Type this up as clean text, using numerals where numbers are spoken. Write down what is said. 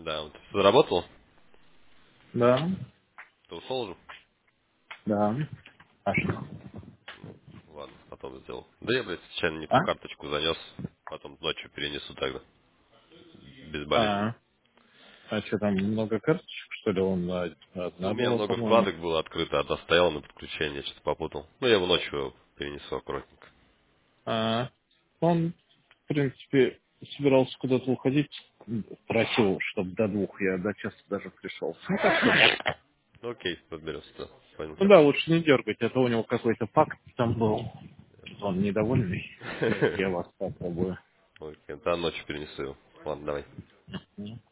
Да, вот ты заработал? Да, Ты ушел уже? да. А что? Ладно, потом сделал. Да я, блядь, случайно не ту А? карточку занес. Потом ночью перенесу тогда. Безболезненно. А, а что там, много карточек, что ли? Он Ну, одна у меня была, много по-моему. вкладок было открыто, одна стояла на подключение, я что-то попутал. Ну, я его ночью перенесу аккуратненько. А, он, в принципе, собирался куда-то уходить. Просил, чтобы до 2, я до часа даже пришел. Ну, так что, Ну, окей, подберемся, да. Понял ну тебя. да, лучше не дергать, это у него какой-то факт там был. Он недовольный. Я вас попробую. Окей, да, ночью перенесу его. Ладно, давай.